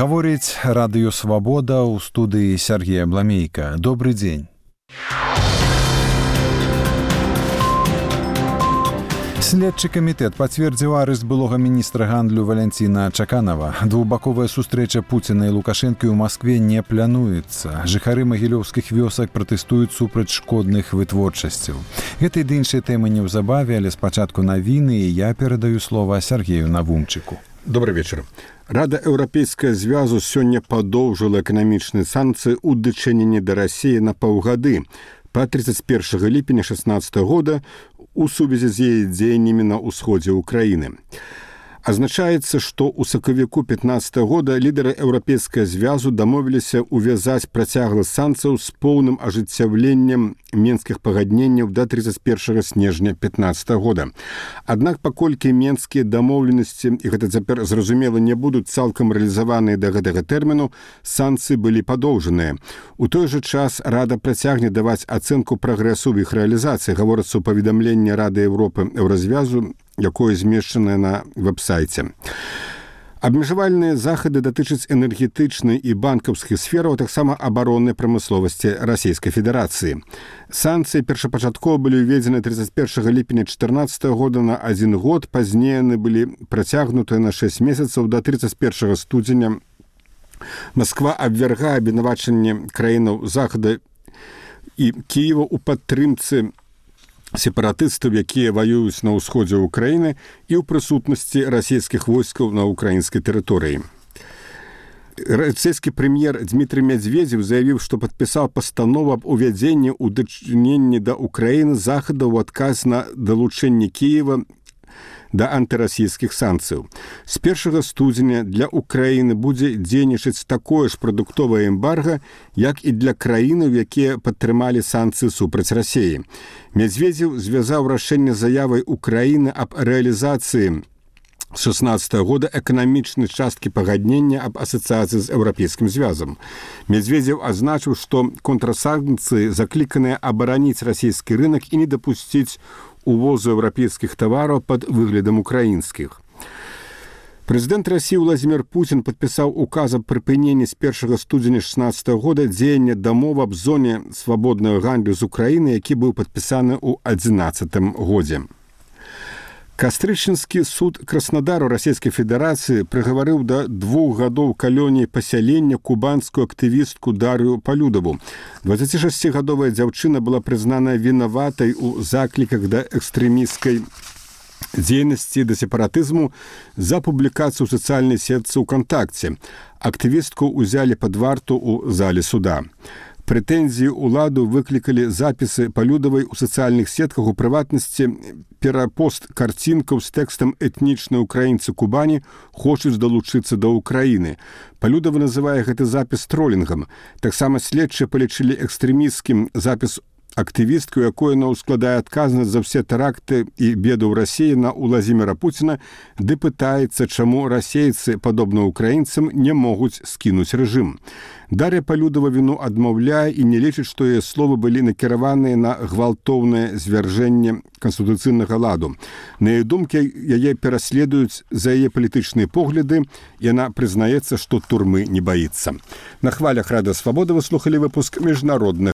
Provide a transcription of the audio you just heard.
Гаворыць радыё «Свабода» ў студыі Сергея Бламейка. Добры дзень. Следчы камітэт пацвердзіў арышт былога міністра гандлю Валянціна Чаканава. Двухбаковая сустрэча Пуціна і Лукашэнкі ў Маскве не плануецца. Жыхары магілёўскіх вёсак пратэстуюць супраць шкодных вытворчасцяў. Гэтай ды іншай тэмы неўзабаве, але спачатку навіны, і я перадаю слова Сергею Навумчыку. Добрый вечер. Рада Еўрапейскага звязу сёння падоўжыла эканамічныя санкцыі ў дачыненні да Расіі на паўгады па 31 ліпеня 2016 года у сувязі з яе дзеяннямі на ўсходзе ўкраіны. Азначаецца, што ў сакавіку 2015 года лідары Еўрапейскага звязу дамовіліся увязаць працяглы санкцыяў з поўным ажыццяўленнем менскіх пагадненняў да 31 снежня 2015 года. Аднак, паколькі менскія дамоўленасці, і гэта цяпер зразумела, не будуць цалкам рэалізаваныя да гэтага тэрміну, санкцыі былі падоўжаныя. У той жа час Рада працягне даваць ацэнку прагрэсу ў іх рэалізацыі, гаворыцца ў паведамленні Рады Еўропы Еўразвязу, якое змешчанае на вэб-сайце. Абмежавальныя захады датычаць энергетычнай і банкаўскіх сфераў, а таксама абароннай прамысловасці Расійскай Федэрацыі. Санкцыі першапачаткова былі ўведзены 31 ліпеня 2014 года на 1 год, пазней яны былі працягнутыя на 6 месяцаў да 31 студзеня. Масква абвяргае абвінавачанне краінаў Захада і Кіева ў падтрымцы сепаратыстаў, якія ваююць на ўсходзе ўкраіны і ў прысутнасці расійскіх войскаў на ўкраінскай тэрыторыі. Расійскі прэм'ер Дмітрый Медведзеў заявіў, што падпісаў пастанову аб увядзенні ў дачыненні да ўкраіны Захада ў адказ на далучэнне Кіева да антырасійскіх санкцыяў. З 1 студзеня для Украіны будзе дзейнічаць такое ж прадуктовае эмбарга, як і для краінаў, якія падтрымалі санкцыі супраць Расіі. Медведзеў звязаў рашэнне заявай Украіны аб рэалізацыі з 2016 года эканамічнай часткі пагаднення аб асацыяцыі з Еўрапейскім звязам. Медведзеў азначыў, што контрсанкцыі закліканыя абараніць расійскі рынок і не дапусціць увозу еўрапейскіх тавараў пад выглядам украінскіх. Прэзідэнт Расіі Владзімір Пуцін падпісаў указ аб прыпыненні з 1 студзеня 2016 года дзеяння дамовы аб зоне свабоднага гандлю з Украіны, які быў падпісаны ў 2011 годзе. Кастрычніцкі суд Краснодару Расійскай Федэрацыі прыгаварыў да 2 гадоў калоніі пасялення кубанскую актывістку Дар'ю Палюдаву. 26-гадовая дзяўчына была прызнана вінаватай у закліках да экстрэмісцкай дзейнасці да сепаратызму за публікацыю ў сацыяльнай сетцы ВКонтакце. Актывістку ўзялі пад варту ў зале суда. Прэтэнзіі ўладу выклікалі запісы Палюдавай у сацыяльных сетках, у прыватнасці перапост карцінкаў з тэкстам «Этнічныя ўкраінцы Кубані хочуць далучыцца да Ўкраіны». Палюдава называе гэты запіс тролінгам. Таксама следчыя палічылі экстрэмісцкім запіс актывісткі, у якой яна ўскладае адказнасць за ўсе тэракты і беды ў Расіі на Владзіміра Пуціна, ды пытаецца, чаму расейцы, падобна ўкраінцам, не могуць скінуць рэжым. Дар'я Палюдава віну адмаўляе і не лічыць, што яе словы былі накіраваныя на гвалтоўнае звяржэнне канстытуцыйнага ладу. На яе думкі, яе пераследуюць за яе палітычныя погляды, і яна прызнаецца, што турмы не баіцца. На хвалях Радыё Свабода вы слухалі выпуск міжнародных